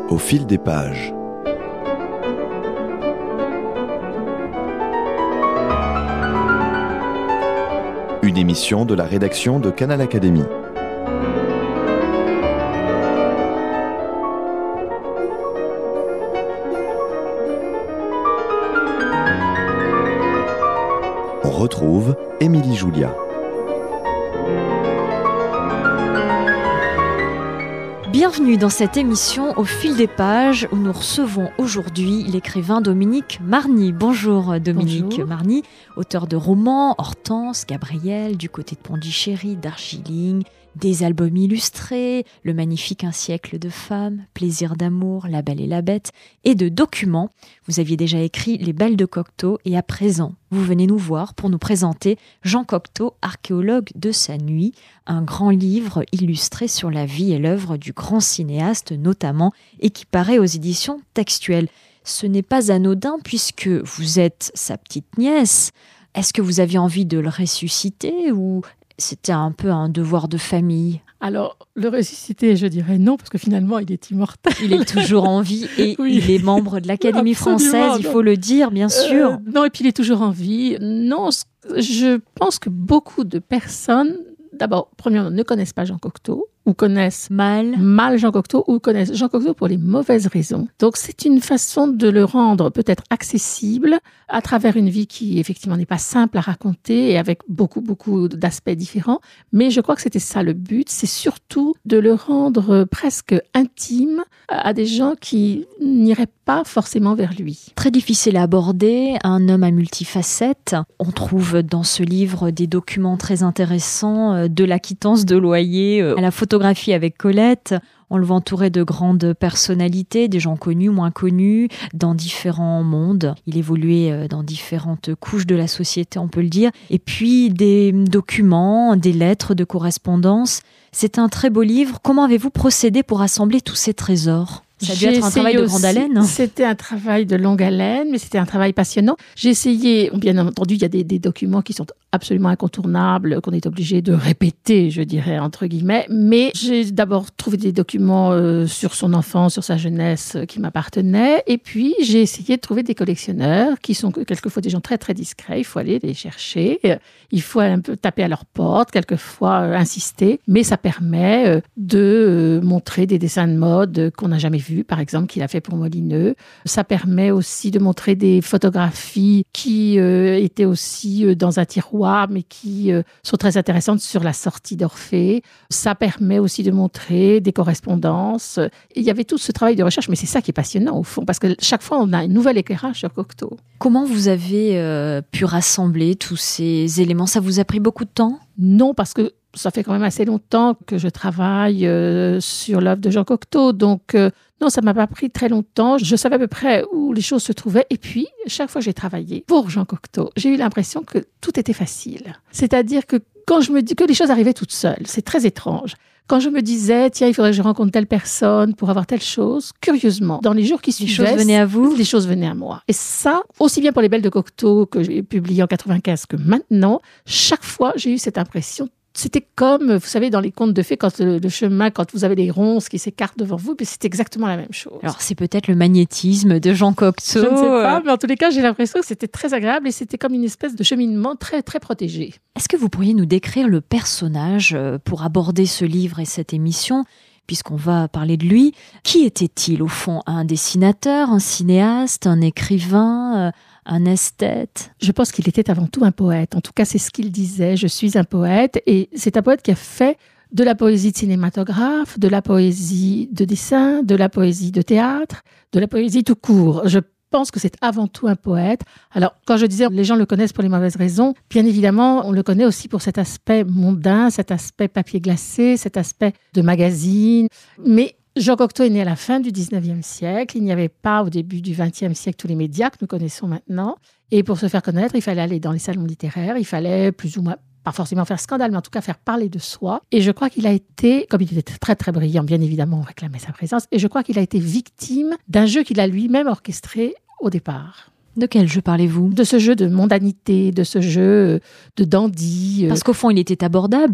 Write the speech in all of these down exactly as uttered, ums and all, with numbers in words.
Au fil des pages. Une émission de la rédaction de Canal Académie. On retrouve Émilie Julia. Bienvenue dans cette émission Au fil des pages où nous recevons aujourd'hui l'écrivain Dominique Marny. Bonjour Dominique Bonjour. Marny, auteur de romans Hortense, Gabriel, Du côté de Pondichéry, Darjeeling, des albums illustrés, Le magnifique Un siècle de femmes, Plaisir d'amour, La belle et la bête, et de documents. Vous aviez déjà écrit Les belles de Cocteau et à présent, vous venez nous voir pour nous présenter Jean Cocteau, archéologue de sa nuit, un grand livre illustré sur la vie et l'œuvre du grand cinéaste notamment et qui paraît aux éditions Textuelles. Ce n'est pas anodin puisque vous êtes sa petite nièce. Est-ce que vous aviez envie de le ressusciter ou c'était un peu un devoir de famille? Alors, le ressusciter, je dirais non, parce que finalement, il est immortel. Il est toujours en vie et Oui. il est membre de l'Académie Absolument, française, il non. faut le dire, bien sûr. Euh, non, et puis il est toujours en vie. Non, c- je pense que beaucoup de personnes, d'abord, premièrement, ne connaissent pas Jean Cocteau, ou connaissent Mal. mal Jean Cocteau, ou connaissent Jean Cocteau pour les mauvaises raisons. Donc, c'est une façon de le rendre peut-être accessible à travers une vie qui, effectivement, n'est pas simple à raconter et avec beaucoup, beaucoup d'aspects différents. Mais je crois que c'était ça le but, c'est surtout de le rendre presque intime à des gens qui n'iraient pas forcément vers lui. Très difficile à aborder, un homme à multifacettes. On trouve dans ce livre des documents très intéressants, euh, de la quittance de loyer euh, à la photographie avec Colette. On le voit entouré de grandes personnalités, des gens connus, moins connus, dans différents mondes. Il évoluait euh, dans différentes couches de la société, on peut le dire. Et puis des documents, des lettres de correspondance. C'est un très beau livre. Comment avez-vous procédé pour assembler tous ces trésors ? Ça a dû J'ai être un travail de essayé grande aussi- haleine. C'était un travail de longue haleine, mais c'était un travail passionnant. J'ai essayé, bien entendu, il y a des, des documents qui sont absolument incontournables, qu'on est obligé de répéter, je dirais, entre guillemets. Mais j'ai d'abord trouvé des documents euh, sur son enfance, sur sa jeunesse euh, qui m'appartenaient. Et puis, j'ai essayé de trouver des collectionneurs qui sont quelquefois des gens très, très discrets. Il faut aller les chercher. Euh, Il faut un peu taper à leur porte, quelquefois euh, insister. Mais ça permet euh, de euh, montrer des dessins de mode euh, qu'on n'a jamais vus, par exemple, qu'il a fait pour Molineux. Ça permet aussi de montrer des photographies qui euh, étaient aussi euh, dans un tiroir, mais qui euh, sont très intéressantes sur la sortie d'Orphée. Ça permet aussi de montrer des correspondances. Et il y avait tout ce travail de recherche, mais c'est ça qui est passionnant au fond, parce que chaque fois, on a un nouvel éclairage sur Cocteau. Comment vous avez euh, pu rassembler tous ces éléments ? Ça vous a pris beaucoup de temps ? Non, parce que ça fait quand même assez longtemps que je travaille euh, sur l'œuvre de Jean Cocteau. Donc, euh, non, ça m'a pas pris très longtemps. Je savais à peu près où les choses se trouvaient. Et puis, chaque fois que j'ai travaillé pour Jean Cocteau, j'ai eu l'impression que tout était facile. C'est-à-dire que quand je me dis que les choses arrivaient toutes seules, c'est très étrange. Quand je me disais, tiens, il faudrait que je rencontre telle personne pour avoir telle chose, curieusement, dans les jours qui Les suivaient, choses venaient à vous ? les choses venaient à moi. Et ça, aussi bien pour Les Belles de Cocteau que j'ai publié en quatre-vingt-quinze que maintenant, chaque fois, j'ai eu cette impression. C'était comme, vous savez, dans les contes de fées, quand le, le chemin, quand vous avez les ronces qui s'écartent devant vous, c'est exactement la même chose. Alors, c'est peut-être le magnétisme de Jean Cocteau. je ne sais pas, euh. mais en tous les cas, j'ai l'impression que c'était très agréable et c'était comme une espèce de cheminement très, très protégé. Est-ce que vous pourriez nous décrire le personnage euh, pour aborder ce livre et cette émission ? Puisqu'on va parler de lui, qui était-il au fond ? Un dessinateur, un cinéaste, un écrivain, euh, un esthète ? Je pense qu'il était avant tout un poète. En tout cas, c'est ce qu'il disait. Je suis un poète. Et c'est un poète qui a fait de la poésie de cinématographe, de la poésie de dessin, de la poésie de théâtre, de la poésie tout court. Je pense que c'est avant tout un poète. Alors, quand je disais les gens le connaissent pour les mauvaises raisons, bien évidemment, on le connaît aussi pour cet aspect mondain, cet aspect papier glacé, cet aspect de magazine. Mais Jean Cocteau est né à la fin du dix-neuvième siècle. Il n'y avait pas au début du vingtième siècle tous les médias que nous connaissons maintenant. Et pour se faire connaître, il fallait aller dans les salons littéraires. Il fallait plus ou moins, pas forcément faire scandale, mais en tout cas faire parler de soi. Et je crois qu'il a été, comme il était très très brillant, bien évidemment, on réclamait sa présence. Et je crois qu'il a été victime d'un jeu qu'il a lui-même orchestré au départ. De quel jeu parlez-vous ? De ce jeu de mondanité, de ce jeu de dandy. Parce qu'au fond, il était abordable.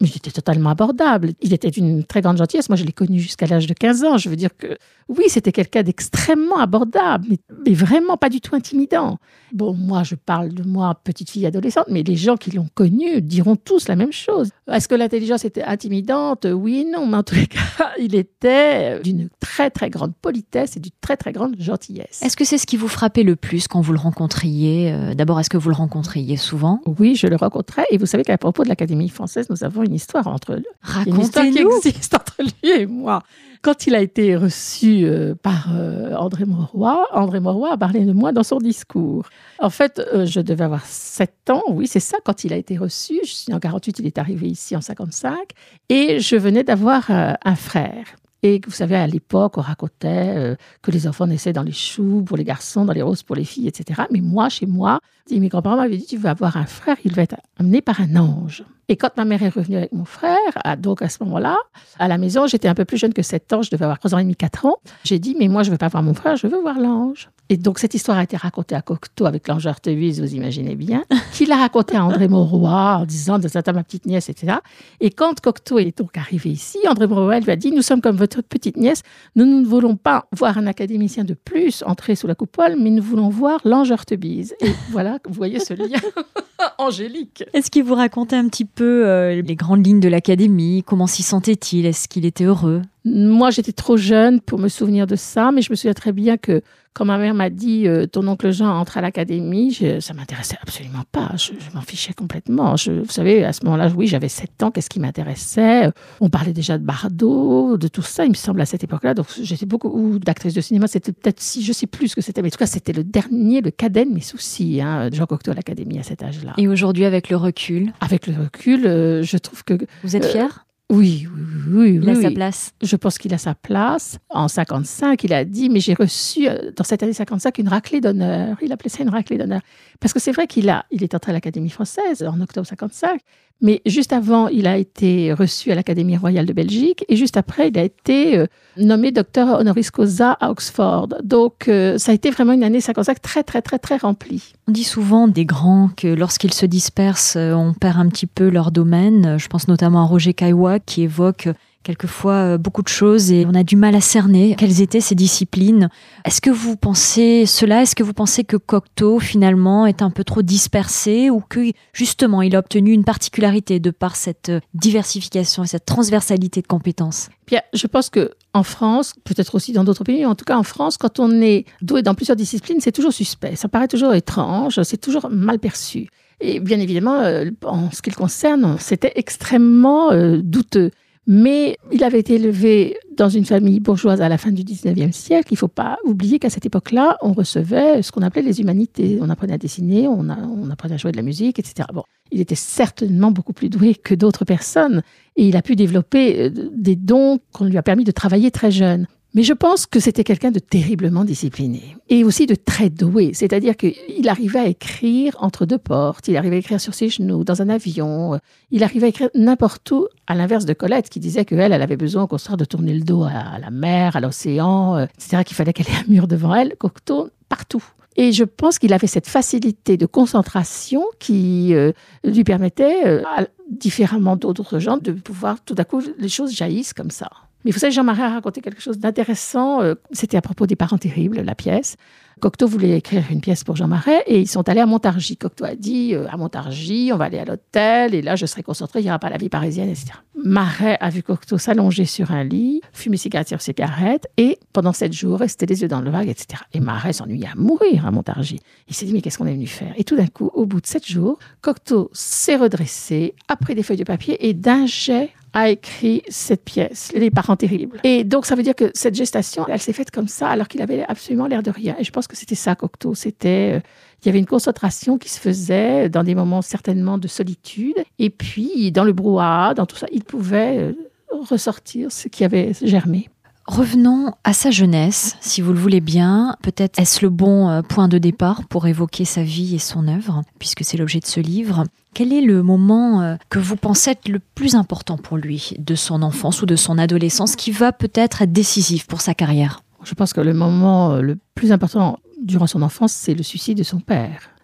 Mais il était totalement abordable. Il était d'une très grande gentillesse. Moi, je l'ai connu jusqu'à l'âge de quinze ans. Je veux dire que, oui, c'était quelqu'un d'extrêmement abordable, mais, mais vraiment pas du tout intimidant. Bon, moi, je parle de moi, petite fille adolescente, mais les gens qui l'ont connu diront tous la même chose. Est-ce que l'intelligence était intimidante? Oui et non, mais en tous les cas, il était d'une très, très grande politesse et d'une très, très grande gentillesse. Est-ce que c'est ce qui vous frappait le plus quand vous le rencontriez? D'abord, est-ce que vous le rencontriez souvent? Oui, je le rencontrais. Et vous savez qu'à propos de l'Académie française, nous avons une histoire entre eux. Racontez-nous. Une histoire qui existe entre lui et moi. Quand il a été reçu euh, par euh, André Mauroy, André Mauroy a parlé de moi dans son discours. En fait, euh, je devais avoir sept ans, oui, c'est ça, quand il a été reçu. Je suis en quarante-huit, il est arrivé ici en cinquante-cinq. Et je venais d'avoir euh, un frère. Et vous savez, à l'époque, on racontait euh, que les enfants naissaient dans les choux pour les garçons, dans les roses pour les filles, et cetera. Mais moi, chez moi, mes grands-parents m'avaient dit, tu vas avoir un frère, il va être amené par un ange. Et quand ma mère est revenue avec mon frère, donc à ce moment-là, à la maison, j'étais un peu plus jeune que sept ans, je devais avoir trois ans et demi, quatre ans. J'ai dit, mais moi, je ne veux pas voir mon frère, je veux voir l'ange. Et donc, cette histoire a été racontée à Cocteau avec l'ange Artebise, vous imaginez bien, qui l'a racontée à André Mauroy en disant, de ça, ma petite nièce, et cetera. Et quand Cocteau est donc arrivé ici, André Mauroy lui a dit, nous sommes comme votre petite nièce, nous, nous ne voulons pas voir un académicien de plus entrer sous la coupole, mais nous voulons voir l'ange Artebise. Et voilà, vous voyez ce lien angélique. Est-ce qu'il vous racontait un petit peu euh, les grandes lignes de l'académie? Comment s'y sentait-il? Est-ce qu'il était heureux? Moi, j'étais trop jeune pour me souvenir de ça, mais je me souviens très bien que quand ma mère m'a dit euh, « ton oncle Jean entre à l'académie », je, ça m'intéressait absolument pas. Je, je m'en fichais complètement. Je, vous savez, à ce moment-là, oui, j'avais sept ans. Qu'est-ce qui m'intéressait? On parlait déjà de Bardot, de tout ça, il me semble, à cette époque-là. Donc, j'étais beaucoup ou d'actrice de cinéma. C'était peut-être, si je sais plus ce que c'était, mais en tout cas, c'était le dernier, le cadet de mes soucis, hein, Jean Cocteau à l'académie à cet âge-là. Et aujourd'hui, avec le recul? Avec le recul, euh, je trouve que... Vous êtes fière? euh, Oui, oui, oui. Il a oui. sa place. Je pense qu'il a sa place. En cinquante-cinq, il a dit, mais j'ai reçu, dans cette année cinquante-cinq, une raclée d'honneur. Il appelait ça une raclée d'honneur. Parce que c'est vrai qu'il a, il est entré à l'Académie française en octobre cinquante-cinq, mais juste avant, il a été reçu à l'Académie royale de Belgique, et juste après, il a été euh, nommé docteur honoris causa à Oxford. Donc, euh, ça a été vraiment une année cinquante-cinq très, très, très, très remplie. On dit souvent des grands que lorsqu'ils se dispersent, on perd un petit peu leur domaine. Je pense notamment à Roger Caillois qui évoque quelquefois beaucoup de choses et on a du mal à cerner quelles étaient ces disciplines. Est-ce que vous pensez cela? Est-ce que vous pensez que Cocteau finalement est un peu trop dispersé ou que justement il a obtenu une particularité de par cette diversification et cette transversalité de compétences? Bien, je pense que en France, peut-être aussi dans d'autres pays, mais en tout cas en France, quand on est doué dans plusieurs disciplines, c'est toujours suspect. Ça paraît toujours étrange, c'est toujours mal perçu. Et bien évidemment, euh, en ce qui le concerne, c'était extrêmement euh, douteux. Mais il avait été élevé dans une famille bourgeoise à la fin du dix-neuvième siècle. Il ne faut pas oublier qu'à cette époque-là, on recevait ce qu'on appelait les humanités. On apprenait à dessiner, on, a, on apprenait à jouer de la musique, et cetera. Bon, il était certainement beaucoup plus doué que d'autres personnes et il a pu développer des dons qu'on lui a permis de travailler très jeune. Mais je pense que c'était quelqu'un de terriblement discipliné et aussi de très doué. C'est-à-dire qu'il arrivait à écrire entre deux portes, il arrivait à écrire sur ses genoux, dans un avion, il arrivait à écrire n'importe où, à l'inverse de Colette qui disait qu'elle, elle avait besoin au contraire de tourner le dos à la mer, à l'océan, et cetera, qu'il fallait qu'elle ait un mur devant elle. Cocteau, partout. Et je pense qu'il avait cette facilité de concentration qui euh, lui permettait, euh, à, différemment d'autres gens, de pouvoir, tout d'un coup, les choses jaillissent comme ça. Mais vous savez, Jean Marais a raconté quelque chose d'intéressant. C'était à propos des Parents terribles, la pièce. Cocteau voulait écrire une pièce pour Jean Marais et ils sont allés à Montargis. Cocteau a dit, à Montargis, on va aller à l'hôtel et là, je serai concentré, il n'y aura pas la vie parisienne, et cetera. Marais a vu Cocteau s'allonger sur un lit, fumer cigarette sur cigarette et pendant sept jours, rester les yeux dans le vague, et cetera. Et Marais s'ennuyait à mourir à Montargis. Il s'est dit, mais qu'est-ce qu'on est venu faire? Et tout d'un coup, au bout de sept jours, Cocteau s'est redressé, a pris des feuilles de papier et d'un jet a écrit cette pièce, Les Parents terribles. Et donc, ça veut dire que cette gestation, elle s'est faite comme ça, alors qu'il avait absolument l'air de rien. Et je pense que c'était ça, Cocteau. C'était, euh, il y avait une concentration qui se faisait dans des moments certainement de solitude. Et puis, dans le brouhaha, dans tout ça, il pouvait euh, ressortir ce qui avait germé. Revenons à sa jeunesse, si vous le voulez bien. Peut-être est-ce le bon point de départ pour évoquer sa vie et son œuvre, puisque c'est l'objet de ce livre. Quel est le moment que vous pensez être le plus important pour lui, de son enfance ou de son adolescence, qui va peut-être être décisif pour sa carrière? Je pense que le moment le plus important durant son enfance, c'est le suicide de son père.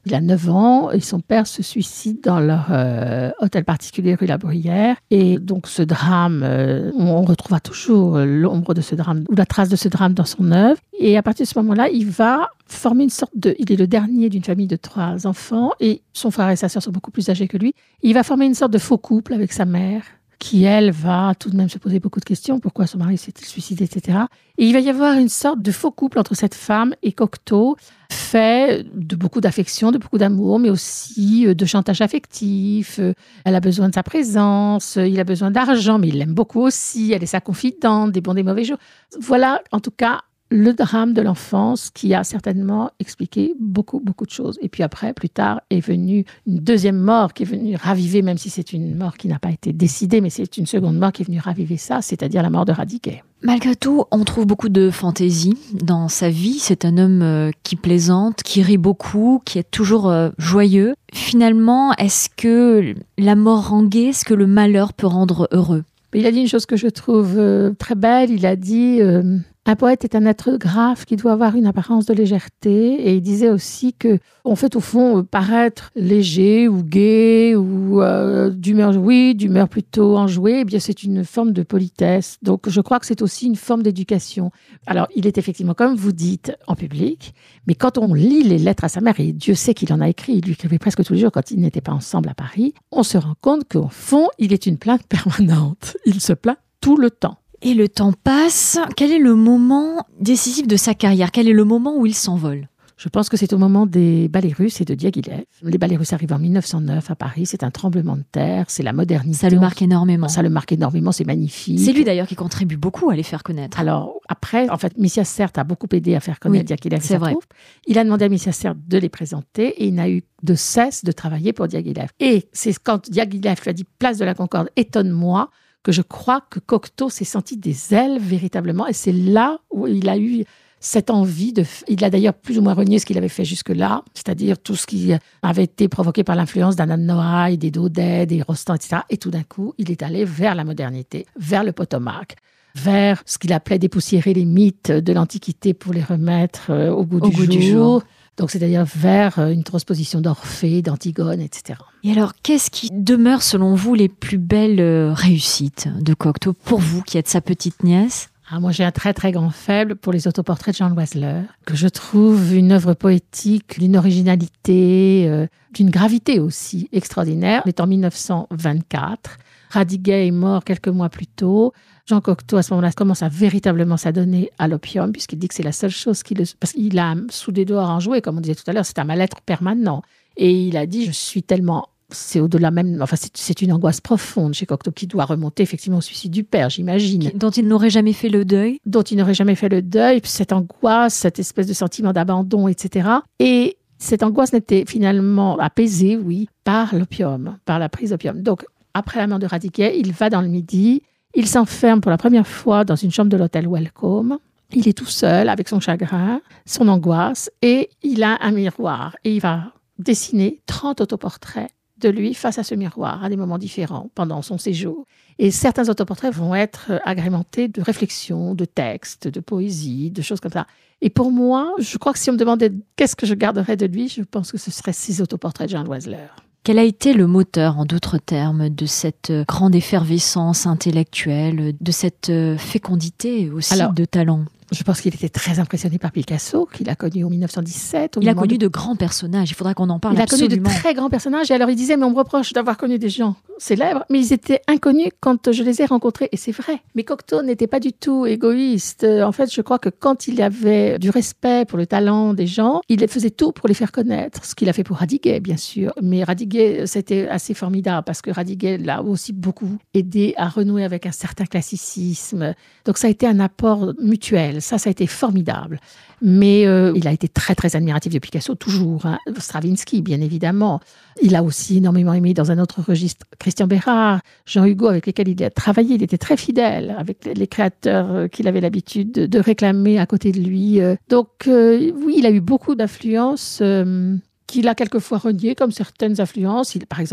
Il a neuf ans et son père se suicide dans leur euh, hôtel particulier rue La Bruyère. Et donc ce drame, euh, on retrouvera toujours l'ombre de ce drame ou la trace de ce drame dans son œuvre. Et à partir de ce moment-là, il va former une sorte de... Il est le dernier d'une famille de trois enfants et son frère et sa sœur sont beaucoup plus âgés que lui. Il va former une sorte de faux couple avec sa mère, qui, elle, va tout de même se poser beaucoup de questions. Pourquoi son mari s'est-il suicidé, et cetera. Et il va y avoir une sorte de faux couple entre cette femme et Cocteau, fait de beaucoup d'affection, de beaucoup d'amour, mais aussi de chantage affectif. Elle a besoin de sa présence, il a besoin d'argent, mais il l'aime beaucoup aussi. Elle est sa confidente, des bons, des mauvais jours. Voilà, en tout cas, le drame de l'enfance qui a certainement expliqué beaucoup, beaucoup de choses. Et puis après, plus tard, est venue une deuxième mort qui est venue raviver, même si c'est une mort qui n'a pas été décidée, mais c'est une seconde mort qui est venue raviver ça, c'est-à-dire la mort de Radiguet. Malgré tout, on trouve beaucoup de fantaisie dans sa vie. C'est un homme euh, qui plaisante, qui rit beaucoup, qui est toujours euh, joyeux. Finalement, est-ce que la mort rend gai, est-ce que le malheur peut rendre heureux ? Il a dit une chose que je trouve euh, très belle. Il a dit euh, un poète est un être grave qui doit avoir une apparence de légèreté. Et il disait aussi que, en fait, au fond, paraître léger ou gai ou euh, d'humeur, oui, d'humeur plutôt enjouée, eh bien, c'est une forme de politesse. Donc, je crois que c'est aussi une forme d'éducation. Alors, il est effectivement, comme vous dites, en public. Mais quand on lit les lettres à sa mère, et Dieu sait qu'il en a écrit, il lui écrivait presque tous les jours quand ils n'étaient pas ensemble à Paris, on se rend compte qu'au fond, il est une plainte permanente. Il se plaint tout le temps. Et le temps passe. Quel est le moment décisif de sa carrière ? Quel est le moment où il s'envole ? Je pense que c'est au moment des ballets russes et de Diaghilev. Les ballets russes arrivent en mille neuf cent neuf à Paris. C'est un tremblement de terre, c'est la modernité. Ça le marque énormément. Ça le marque énormément, c'est magnifique. C'est lui d'ailleurs qui contribue beaucoup à les faire connaître. Alors après, en fait, Messias Sert a beaucoup aidé à faire connaître oui, Diaghilev et sa troupe. Il a demandé à Messias Sert de les présenter et il n'a eu de cesse de travailler pour Diaghilev. Et c'est quand Diaghilev lui a dit « Place de la Concorde, étonne-moi », que je crois que Cocteau s'est senti des ailes véritablement. Et c'est là où il a eu cette envie de... Il a d'ailleurs plus ou moins renié ce qu'il avait fait jusque-là, c'est-à-dire tout ce qui avait été provoqué par l'influence d'Anna de Noailles, des Daudet, des Rostand, et cetera. Et tout d'un coup, il est allé vers la modernité, vers le Potomac, vers ce qu'il appelait dépoussiérer les mythes de l'Antiquité pour les remettre euh, au goût, au du, goût jour. du jour. Donc, c'est-à-dire vers une transposition d'Orphée, d'Antigone, et cetera. Et alors, qu'est-ce qui demeure, selon vous, les plus belles réussites de Cocteau, pour vous, qui êtes sa petite nièce ? Ah, moi, j'ai un très, très grand faible pour les autoportraits de Jean Loiseleur, que je trouve une œuvre poétique d'une originalité, euh, d'une gravité aussi extraordinaire. On est en mille neuf cent vingt-quatre. Radiguet est mort quelques mois plus tôt. Jean Cocteau, à ce moment-là, commence à véritablement s'adonner à l'opium, puisqu'il dit que c'est la seule chose qu'il... Parce qu'il a sous des doigts enjoué, comme on disait tout à l'heure, c'est un mal-être permanent. Et il a dit, je suis tellement... C'est au-delà même... Enfin, c'est, c'est une angoisse profonde chez Cocteau, qui doit remonter effectivement au suicide du père, j'imagine. Dont il n'aurait jamais fait le deuil. Dont il n'aurait jamais fait le deuil, puis cette angoisse, cette espèce de sentiment d'abandon, et cetera. Et cette angoisse n'était finalement apaisée, oui, par l'opium, par la prise d'opium. Donc, après la mort de Radiguet, il va dans le Midi... Il s'enferme pour la première fois dans une chambre de l'hôtel Welcome. Il est tout seul avec son chagrin, son angoisse, et il a un miroir. Et il va dessiner trente autoportraits de lui face à ce miroir, à des moments différents, pendant son séjour. Et certains autoportraits vont être agrémentés de réflexions, de textes, de poésie, de choses comme ça. Et pour moi, je crois que si on me demandait qu'est-ce que je garderais de lui, je pense que ce serait ces autoportraits de Jean Loiseleur. Quel a été le moteur, en d'autres termes, de cette grande effervescence intellectuelle, de cette fécondité aussi Alors, de talent ? Je pense qu'il était très impressionné par Picasso, qu'il a connu en mille neuf cent dix-sept. Il a connu de... de grands personnages, il faudra qu'on en parle il absolument. Il a connu de très grands personnages, et alors il disait, mais on me reproche d'avoir connu des gens célèbres, mais ils étaient inconnus quand je les ai rencontrés, et c'est vrai. Mais Cocteau n'était pas du tout égoïste. En fait, je crois que quand il avait du respect pour le talent des gens, il faisait tout pour les faire connaître, ce qu'il a fait pour Radiguet, bien sûr. Mais Radiguet, c'était assez formidable, parce que Radiguet l'a aussi beaucoup aidé à renouer avec un certain classicisme. Donc ça a été un apport mutuel. Ça, ça a été formidable. Mais euh, il a été très, très admiratif de Picasso, toujours. Hein. Stravinsky, bien évidemment. Il a aussi énormément aimé, dans un autre registre, Christian Bérard, Jean Hugo, avec lesquels il a travaillé. Il était très fidèle avec les créateurs qu'il avait l'habitude de, de réclamer à côté de lui. Donc, euh, oui, il a eu beaucoup d'influences euh, qu'il a quelquefois reniées, comme certaines influences. Il, par exemple,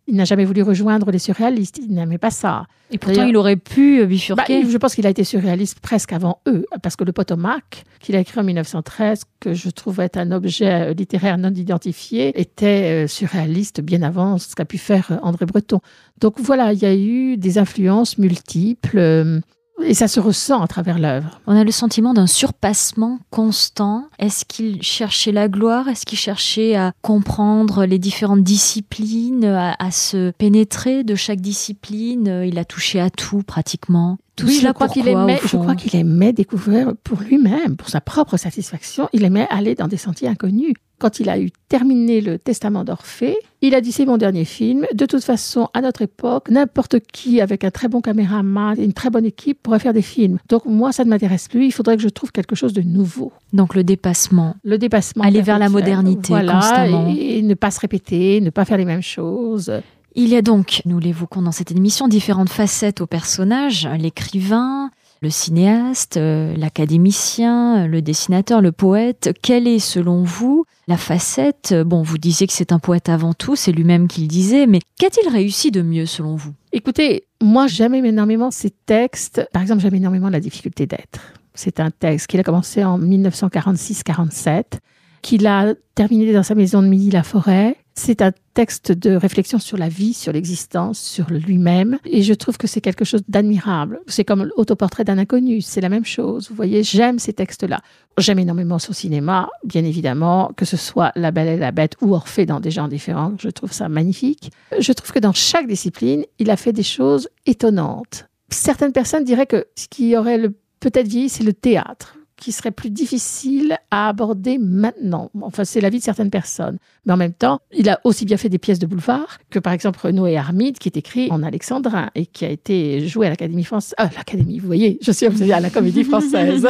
Il n'a jamais voulu rejoindre les surréalistes, il n'aimait pas ça. Et pourtant, D'ailleurs, il aurait pu bifurquer. Bah, je pense qu'il a été surréaliste presque avant eux, parce que le Potomac, qu'il a écrit en dix-neuf cent treize, que je trouve être un objet littéraire non identifié, était surréaliste bien avant ce qu'a pu faire André Breton. Donc voilà, il y a eu des influences multiples. Et ça se ressent à travers l'œuvre. On a le sentiment d'un surpassement constant. Est-ce qu'il cherchait la gloire ? Est-ce qu'il cherchait à comprendre les différentes disciplines, à, à se pénétrer de chaque discipline ? Il a touché à tout pratiquement. Tout oui, cela, je crois pourquoi, qu'il aimait, au fond ? je crois qu'il aimait découvrir pour lui-même, pour sa propre satisfaction. Il aimait aller dans des sentiers inconnus. Quand il a eu terminé le Testament d'Orphée, il a dit c'est mon dernier film. De toute façon, à notre époque, n'importe qui avec un très bon caméraman et une très bonne équipe pourrait faire des films. Donc moi, ça ne m'intéresse plus. Il faudrait que je trouve quelque chose de nouveau. Donc le dépassement. Le dépassement. Aller vers la modernité, voilà, constamment. Et, et ne pas se répéter, ne pas faire les mêmes choses. Il y a donc, nous l'évoquons dans cette émission, différentes facettes au personnage, l'écrivain, le cinéaste, l'académicien, le dessinateur, le poète. Quelle est, selon vous, la facette ? Bon, vous disiez que c'est un poète avant tout, c'est lui-même qui le disait, mais qu'a-t-il réussi de mieux, selon vous ? Écoutez, moi, j'aime énormément ces textes. Par exemple, j'aime énormément La difficulté d'être. C'est un texte qu'il a commencé en dix-neuf cent quarante-six quarante-sept, qu'il a terminé dans sa maison de Milly-la-Forêt. C'est un texte de réflexion sur la vie, sur l'existence, sur lui-même. Et je trouve que c'est quelque chose d'admirable. C'est comme l'autoportrait d'un inconnu, c'est la même chose. Vous voyez, j'aime ces textes-là. J'aime énormément son cinéma, bien évidemment, que ce soit La Belle et la Bête ou Orphée dans des genres différents. Je trouve ça magnifique. Je trouve que dans chaque discipline, il a fait des choses étonnantes. Certaines personnes diraient que ce qui aurait le, peut-être vieilli, c'est le théâtre, qui serait plus difficile à aborder maintenant. Enfin, c'est l'avis de certaines personnes. Mais en même temps, il a aussi bien fait des pièces de boulevard que, par exemple, Renaud et Armide, qui est écrit en alexandrin et qui a été joué à l'Académie française. Ah, l'Académie, vous voyez, je suis obsédée à la Comédie Française.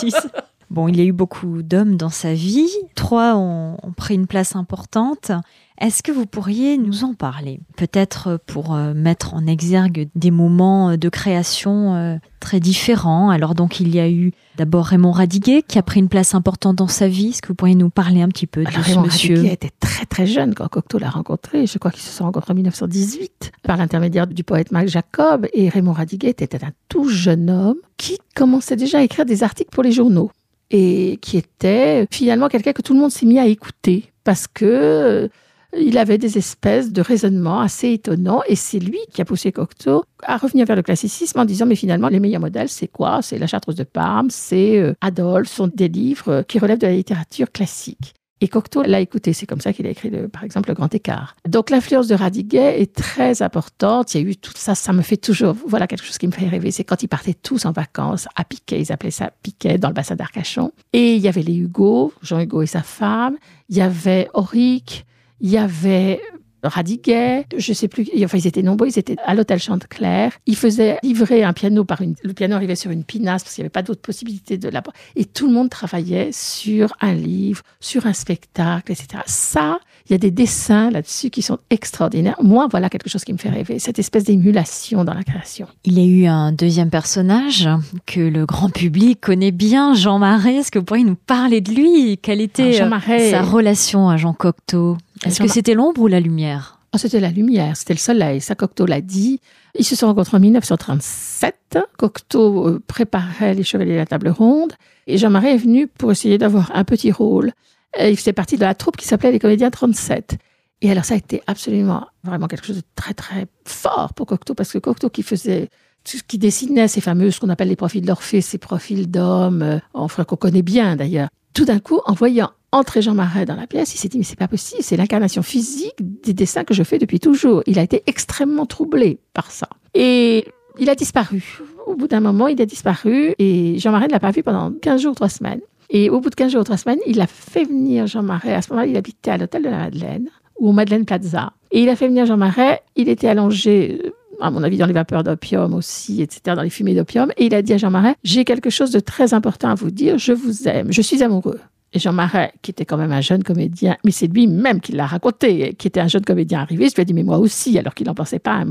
Bon, il y a eu beaucoup d'hommes dans sa vie. Trois ont, ont pris une place importante. Est-ce que vous pourriez nous en parler ? Peut-être pour euh, mettre en exergue des moments de création euh, très différents. Alors donc, il y a eu d'abord Raymond Radiguet qui a pris une place importante dans sa vie. Est-ce que vous pourriez nous parler un petit peu de Alors, ce Raymond monsieur ? Radiguet était très très jeune quand Cocteau l'a rencontré. Je crois qu'ils se sont rencontrés en dix-neuf cent dix-huit par l'intermédiaire du poète Marc Jacob. Et Raymond Radiguet était un tout jeune homme qui commençait déjà à écrire des articles pour les journaux et qui était finalement quelqu'un que tout le monde s'est mis à écouter parce que il avait des espèces de raisonnements assez étonnants et c'est lui qui a poussé Cocteau à revenir vers le classicisme en disant mais finalement les meilleurs modèles c'est quoi ? C'est La Chartreuse de Parme, c'est euh, Adolphe, sont des livres qui relèvent de la littérature classique. Et Cocteau l'a écouté, c'est comme ça qu'il a écrit le, par exemple Le Grand Écart. Donc l'influence de Radiguet est très importante, il y a eu tout ça, ça me fait toujours, voilà quelque chose qui me fait rêver, c'est quand ils partaient tous en vacances à Piquet, ils appelaient ça Piquet dans le bassin d'Arcachon. Et il y avait les Hugo, Jean Hugo et sa femme, il y avait Auric, il y avait Radiguet, je sais plus, enfin ils étaient nombreux, ils étaient à l'hôtel Chantecler, ils faisaient livrer un piano par une, le piano arrivait sur une pinasse parce qu'il n'y avait pas d'autre possibilité de la, et tout le monde travaillait sur un livre, sur un spectacle, et cetera. Ça, il y a des dessins là-dessus qui sont extraordinaires. Moi, voilà quelque chose qui me fait rêver, cette espèce d'émulation dans la création. Il y a eu un deuxième personnage que le grand public connaît bien, Jean Marais. Est-ce que vous pourriez nous parler de lui ? Quelle était Jean Marais, sa relation à Jean Cocteau ? Est-ce que c'était l'ombre ou la lumière ? Oh, c'était la lumière, c'était le soleil. Ça, Cocteau l'a dit. Ils se sont rencontrés en dix-neuf cent trente-sept. Cocteau euh, préparait les Chevaliers de la Table Ronde. Et Jean Marais est venu pour essayer d'avoir un petit rôle. Et il faisait partie de la troupe qui s'appelait les Comédiens trente-sept. Et alors, ça a été absolument, vraiment quelque chose de très, très fort pour Cocteau. Parce que Cocteau qui faisait, qui dessinait ces fameux, ce qu'on appelle les profils d'Orphée, ces profils d'hommes, euh, enfin, qu'on connaît bien d'ailleurs. Tout d'un coup, en voyant entrer Jean Marais dans la pièce, il s'est dit, mais c'est pas possible, c'est l'incarnation physique des dessins que je fais depuis toujours. Il a été extrêmement troublé par ça. Et il a disparu. Au bout d'un moment, il a disparu et Jean Marais ne l'a pas vu pendant quinze jours, trois semaines. Et au bout de quinze jours, trois semaines, il a fait venir Jean Marais. À ce moment-là, il habitait à l'hôtel de la Madeleine ou au Madeleine Plaza. Et il a fait venir Jean Marais. Il était allongé, à mon avis, dans les vapeurs d'opium aussi, et cetera, dans les fumées d'opium. Et il a dit à Jean Marais, j'ai quelque chose de très important à vous dire. Je vous aime. Je suis amoureux. Et Jean Marais, qui était quand même un jeune comédien, mais c'est lui-même qui l'a raconté, qui était un jeune comédien arrivé, je lui ai dit, mais moi aussi, alors qu'il n'en pensait pas un mot.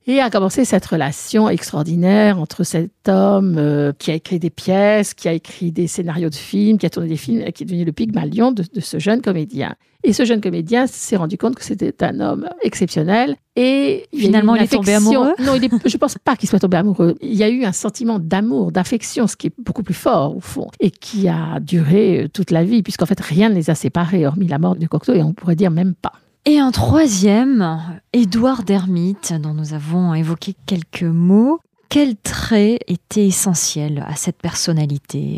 Et a commencé cette relation extraordinaire entre cet homme euh, qui a écrit des pièces, qui a écrit des scénarios de films, qui a tourné des films, et qui est devenu le Pygmalion de, de ce jeune comédien. Et ce jeune comédien s'est rendu compte que c'était un homme exceptionnel. Et finalement, il, il est tombé amoureux. Non, il est, je ne pense pas qu'il soit tombé amoureux. Il y a eu un sentiment d'amour, d'affection, ce qui est beaucoup plus fort au fond, et qui a duré toute la vie, puisqu'en fait, rien ne les a séparés, hormis la mort de Cocteau, et on pourrait dire même pas. Et un troisième, Édouard d'Hermite, dont nous avons évoqué quelques mots. Quel trait était essentiel à cette personnalité ?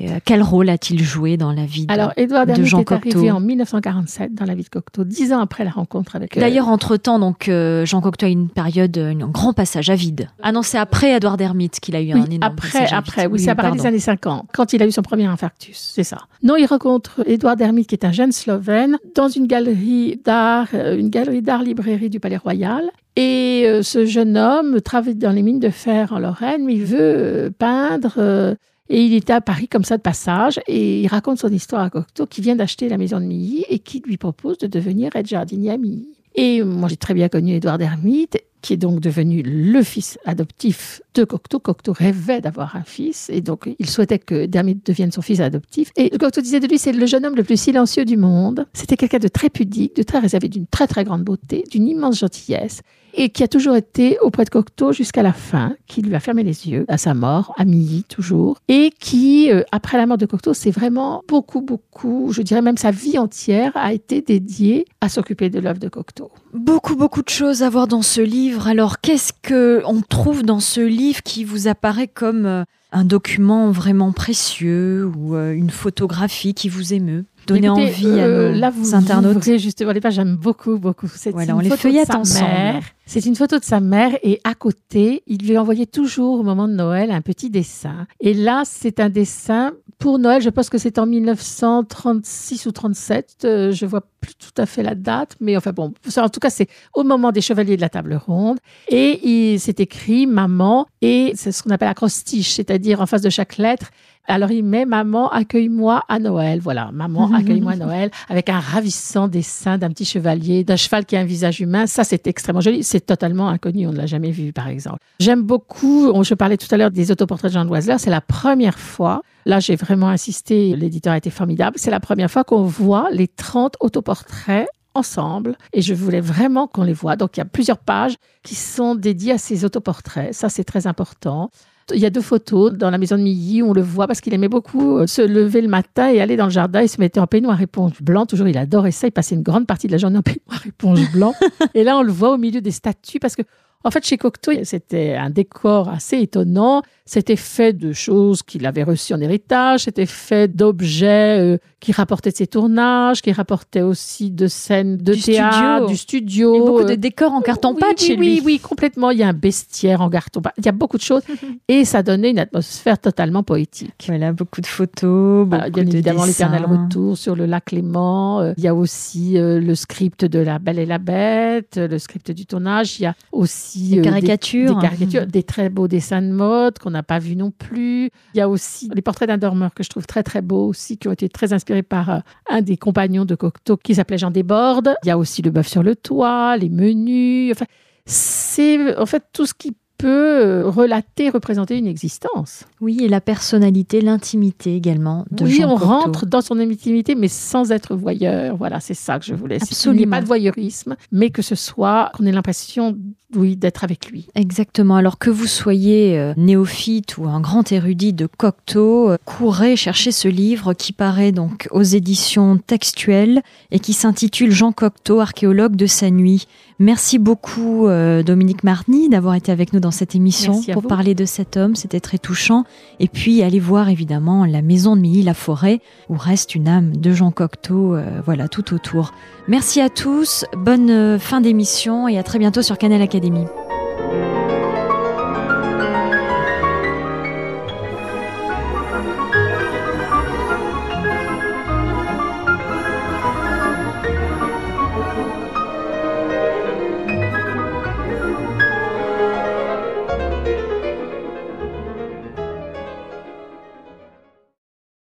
Quel rôle a-t-il joué dans la vie de, Alors, Édouard de d'Hermite Jean est Cocteau ? arrivé en mille neuf cent quarante-sept dans la vie de Cocteau, dix ans après la rencontre avec... Euh... D'ailleurs, entre-temps, donc, euh, Jean Cocteau a eu une période, un grand passage à vide. Ah non, c'est après Édouard d'Hermite qu'il a eu oui, un énorme après, passage à après, vide. oui, c'est après les années cinquante, quand il a eu son premier infarctus, c'est ça. Non, il rencontre Édouard d'Hermite, qui est un jeune Slovène, dans une galerie d'art, une galerie d'art-librairie du Palais Royal. Et euh, ce jeune homme travaille dans les mines de fer en Lorraine, mais il veut euh, peindre. Euh, et il était à Paris comme ça de passage. Et il raconte son histoire à Cocteau, qui vient d'acheter la maison de Milly et qui lui propose de devenir aide jardinier à Milly. Et moi, j'ai très bien connu Édouard d'Hermite, qui est donc devenu le fils adoptif de Cocteau. Cocteau rêvait d'avoir un fils, et donc il souhaitait que d'Hermite devienne son fils adoptif. Et Cocteau disait de lui, c'est le jeune homme le plus silencieux du monde. C'était quelqu'un de très pudique, de très réservé, d'une très très grande beauté, d'une immense gentillesse, et qui a toujours été auprès de Cocteau jusqu'à la fin, qui lui a fermé les yeux, à sa mort, à Milly toujours, et qui, euh, après la mort de Cocteau, c'est vraiment beaucoup, beaucoup, je dirais même sa vie entière a été dédiée à s'occuper de l'œuvre de Cocteau. Beaucoup, beaucoup de choses à voir dans ce livre. Alors, qu'est-ce qu'on trouve dans ce livre qui vous apparaît comme euh, un document vraiment précieux ou euh, une photographie qui vous émeut ? Donner Écoutez, envie euh, à nos là, vous, internautes. Vous ouvrez justement les pages, j'aime beaucoup, beaucoup. C'est voilà, une on les photo feuillette de sa ensemble. Mère. C'est une photo de sa mère et à côté, il lui envoyait toujours au moment de Noël un petit dessin. Et là, c'est un dessin pour Noël. Je pense que c'est en mille neuf cent trente-six ou trente-sept. Euh, je vois plus tout à fait la date, mais enfin bon, en tout cas, c'est au moment des Chevaliers de la Table Ronde. Et il s'est écrit maman et c'est ce qu'on appelle acrostiche, c'est-à-dire en face de chaque lettre. Alors, il met « Maman, accueille-moi à Noël ». Voilà, « Maman, accueille-moi à Noël » avec un ravissant dessin d'un petit chevalier, d'un cheval qui a un visage humain. Ça, c'est extrêmement joli. C'est totalement inconnu. On ne l'a jamais vu, par exemple. J'aime beaucoup, je parlais tout à l'heure des autoportraits de Jean de Loisler. C'est la première fois, là, j'ai vraiment insisté, l'éditeur a été formidable. C'est la première fois qu'on voit les trente autoportraits ensemble. Et je voulais vraiment qu'on les voit. Donc, il y a plusieurs pages qui sont dédiées à ces autoportraits. Ça, c'est très important. Il y a deux photos dans la maison de Milly où on le voit parce qu'il aimait beaucoup se lever le matin et aller dans le jardin. Il se mettait en peignoir éponge blanc. Toujours, il adorait ça. Il passait une grande partie de la journée en peignoir éponge blanc. Et là, on le voit au milieu des statues parce que, en fait, chez Cocteau, c'était un décor assez étonnant. C'était fait de choses qu'il avait reçues en héritage. C'était fait d'objets euh, qui rapportaient de ses tournages, qui rapportaient aussi de scènes de du théâtre, studio. du studio. Et beaucoup de décors en carton-pâte oui, chez oui, lui. Oui, oui, complètement. Il y a un bestiaire en carton-pâte. Il y a beaucoup de choses. Et ça donnait une atmosphère totalement poétique. Voilà, beaucoup de photos, beaucoup voilà, bien de évidemment, dessins. L'éternel retour sur le lac Léman. Euh, il y a aussi euh, le script de La Belle et la Bête, le script du tournage. Il y a aussi des euh, caricatures. Des, des caricatures, mmh. des très beaux dessins de mode qu'on n'a pas vus non plus. Il y a aussi les portraits d'un dormeur que je trouve très très beaux aussi, qui ont été très inspirés par euh, un des compagnons de Cocteau qui s'appelait Jean Desbordes. Il y a aussi le bœuf sur le toit, les menus. Enfin, c'est en fait tout ce qui peut relater, représenter une existence. Oui, et la personnalité, l'intimité également de oui, Jean on Cocteau. rentre dans son intimité, mais sans être voyeur. Voilà, c'est ça que je voulais. Absolument. Il n'y ait pas de voyeurisme, mais que ce soit, qu'on ait l'impression, oui, d'être avec lui. Exactement. Alors que vous soyez euh, néophyte ou un grand érudit de Cocteau, euh, courez chercher ce livre qui paraît donc aux éditions Textuelles et qui s'intitule Jean Cocteau, archéologue de sa nuit. Merci beaucoup euh, Dominique Marny d'avoir été avec nous dans cette émission pour vous. Parler de cet homme. C'était très touchant. Et puis allez voir évidemment la maison de Milly-la-Forêt où reste une âme de Jean Cocteau, euh, voilà, tout autour. Merci à tous, bonne fin d'émission et à très bientôt sur Canal Académie.